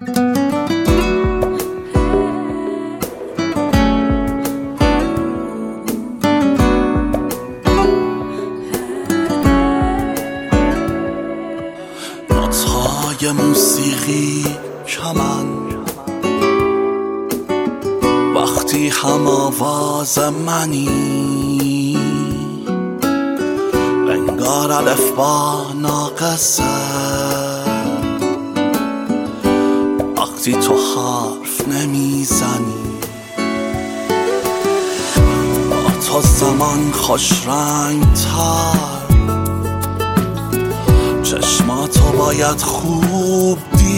نوت‌های موسیقی کمن وقتی هم آواز منی، انگار الفبا ناقصه وقتی تو حرف نمیزنی. با تو زمان خوش رنگ تر، چشماتو باید خوب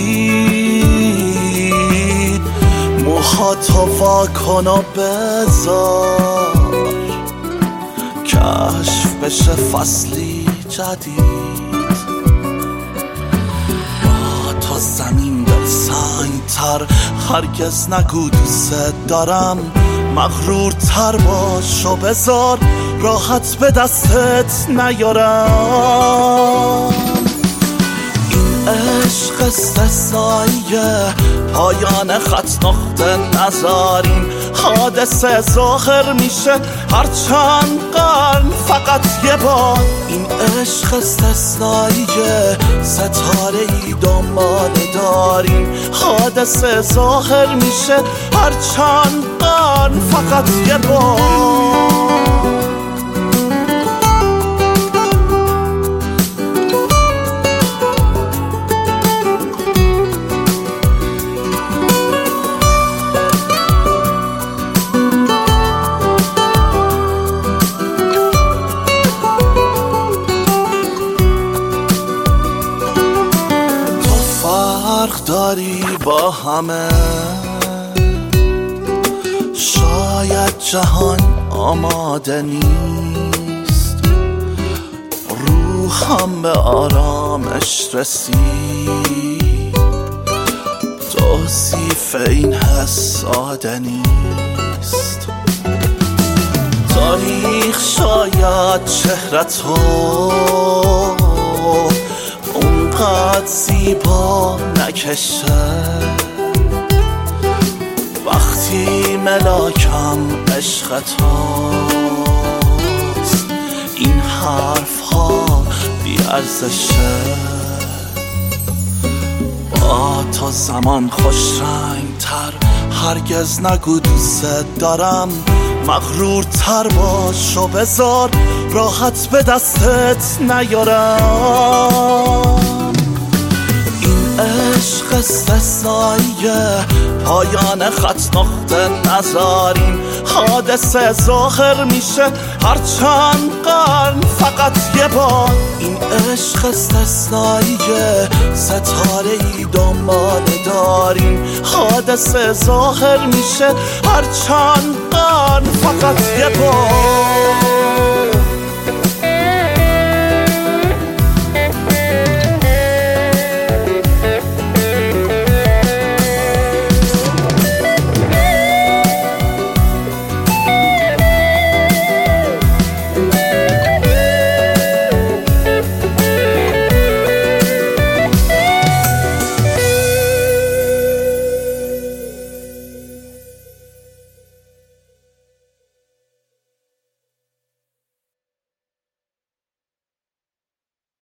دید، موهاتو واکن و بذار کشف بشه فصلی جدید. با تو زمین دل سنگ تر، هرگز نگو دوست دارم، مغرور تر باش و بذار راحت به دستت نیارم. این عشق استثنائیه، پایان خط نقطه نذاریم، حادثه ظاهر میشه هر چند قرن فقط یه بار. این عشق استثنائیه، ستاره ای دنبال داریم، حادثه ظاهر میشه هر چند قرن فقط یه بار. فرق داری با همه، شاید جهان آماده نیست، روحم به آرامش رسید، توصیف این حس ساده نیست. تاریخ شاید چهرتو اونقدر زیبا نکشه، وقتی ملاکم عشق توست، این حرف ها بی ارزشه. با تو زمان خوش رنگ تر، هرگز نگو دوست دارم، مغرور تر باش و بذار راحت به دستت نیارم. این عشق استثنائیه، پایان خط نقطه نذاریم، حادثه ظاهر میشه هر چند قرن فقط یه بار. این عشق استثنائیه، ستاره ای دنبال داریم، حادثه ظاهر میشه هر چند قرن فقط یه بار.